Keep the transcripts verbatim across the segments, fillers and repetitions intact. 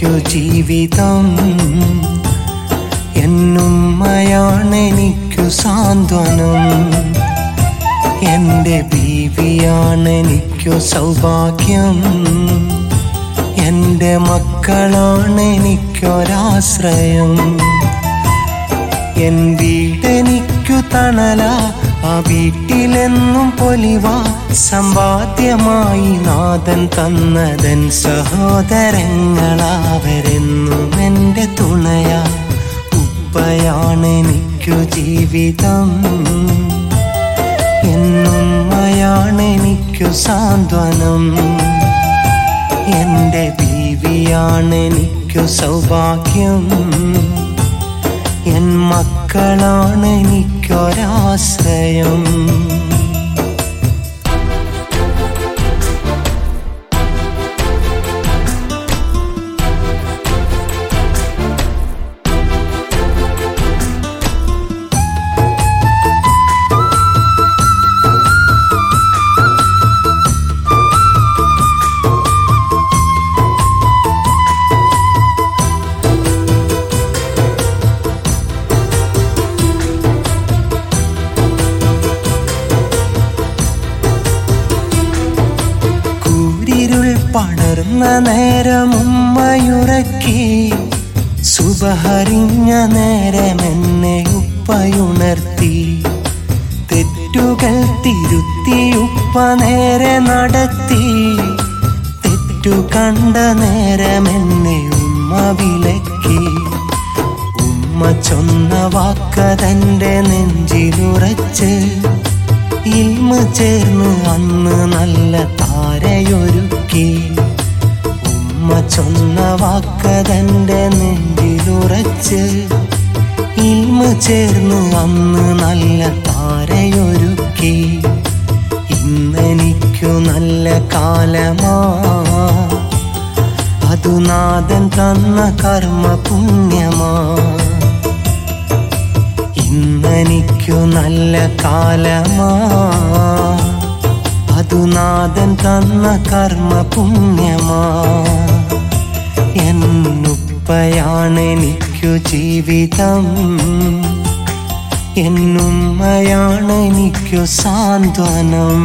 മക്കളാണെനിക്കു ജീവിതം, എന്നുമ്മയാണെനിക്കു സാന്ത്വനം, എൻ്റെ ബീവിയാണെനിക്കു സൗഭാഗ്യം, എൻ്റെ മക്കളാണെനിക്കൊരാശ്രയം. എൻ വീടെനിക്കു തണല, ആ വീട്ടിലെന്നും പൊലിവാ, സമ്പാദ്യമായി നാഥൻ തന്നതൻ സഹോദരങ്ങളാവരെന്നും എൻ്റെ തുണയാ. ഉപ്പയാണെനിക്കു ജീവിതം, എന്നുമ്മയാണെനിക്കു സാന്ത്വനം, എൻ്റെ ബീവിയാണെനിക്കു സൗഭാഗ്യം, എൻ മക്കളാണെനിക്കൊരാശ്രയം. പടർന്ന നേരം ഉമ്മയുറക്കി, സുബഹറിഞ്ഞ നേരമെന്നെ ഉപ്പയുണർത്തി, തെറ്റുകൾ തിരുത്തി ഉപ്പ നേരെ നടത്തി, തെറ്റു കണ്ട നേരമെന്നെ ഉമ്മ വിലക്കി. ഉമ്മ ചൊന്ന വാക്കതെൻ്റെ നെഞ്ചിലുറച്ച്, ഇൽമ ചേർന്ന് അന്ന് നല്ല താരയൊരുക്കി. ഉമ്മ ചൊന്ന വാക്കതെൻ്റെ നെഞ്ചിലുറച്ച്, ഇൽമ ചേർന്ന് അന്ന് നല്ല താരയൊരുക്കി. ഇന്നെനിക്കു നല്ല കാലമാ, അതു നാഥൻ തന്ന കർമ്മ പുണ്യമാ. ഇന്നെനിക്കു നല്ല കാലമാ, അതു നാഥൻ തന്ന കർമ്മ പുണ്യമാ. എന്നുപ്പയാണെനിക്കു ജീവിതം, എന്നുമ്മയാണെനിക്കു സാന്ത്വനം.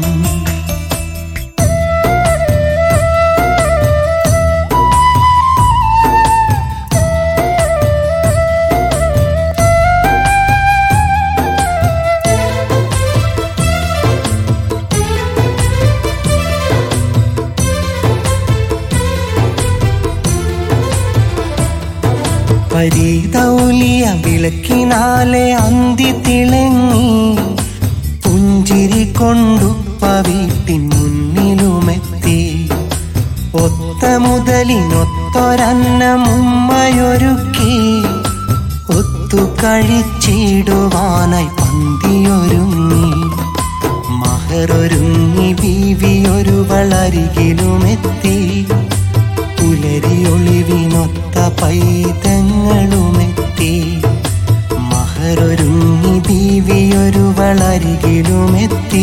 പരീതൗലിയ വിളക്കിനാലെ അന്തി തിളങ്ങി, പുഞ്ചിരി കൊണ്ടുപ്പ വീട്ടിൻ മുന്നിലുമെത്തി. ഒത്ത മുതലിനൊത്തൊരന്നം ഉമ്മയൊരുക്കി, ഒത്തു കഴിച്ചിടുവാനായി പന്തിയൊരുങ്ങി. മഹറൊരുങ്ങി ബീവിയൊരുവളരികിലുമെത്തി, പുലരിയൊളിവിനൊത്ത പൈതങ്ങളുമെത്തി. മഹറൊരുങ്ങി ബീവിയൊരുവളരികിലുമെത്തി,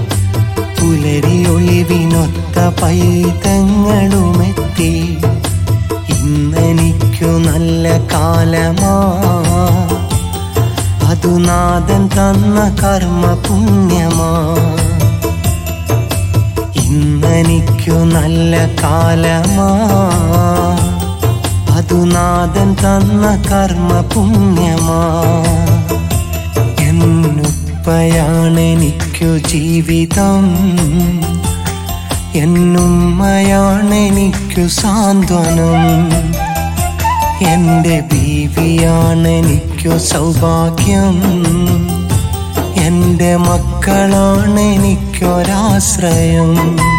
പുലരിയൊളിവിനൊത്ത പൈതങ്ങളുമെത്തി. ഇന്നെനിക്കു നല്ല കാലമാ, അതു നാഥൻ തന്ന കർമ്മ പുണ്യമാ. ഇന്നെനിക്കു നല്ല കാലമാ, അതു നാഥൻ തന്ന കർമ്മ പുണ്യമാ. എന്നുപ്പയാണെനിക്കു ജീവിതം, എന്നുമ്മയാണെനിക്കു സാന്ത്വനം, എൻ്റെ ബീവിയാണെനിക്കു സൗഭാഗ്യം, എൻ്റെ മക്കളാണെനിക്കൊരാശ്രയം.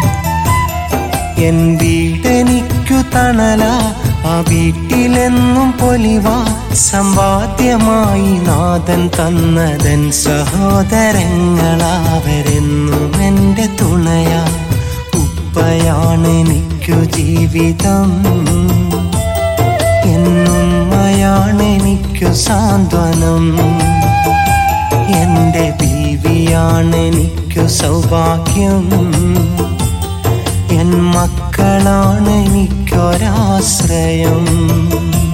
എൻ വീടെനിക്കു തണല, ആ വീട്ടിലെന്നും പൊലിവാ, സമ്പാദ്യമായി നാഥൻ തന്നതൻ സഹോദരങ്ങളാവരെന്നും എൻ്റെ തുണയാ. ഉപ്പയാണെനിക്കു ജീവിതം, എന്നുമ്മയാണെനിക്കു സാന്ത്വനം, എൻ്റെ ബീവിയാണെനിക്കു സൗഭാഗ്യം, എൻ മക്ക മക്കളാണ് എനിക്കൊരാശ്രയം.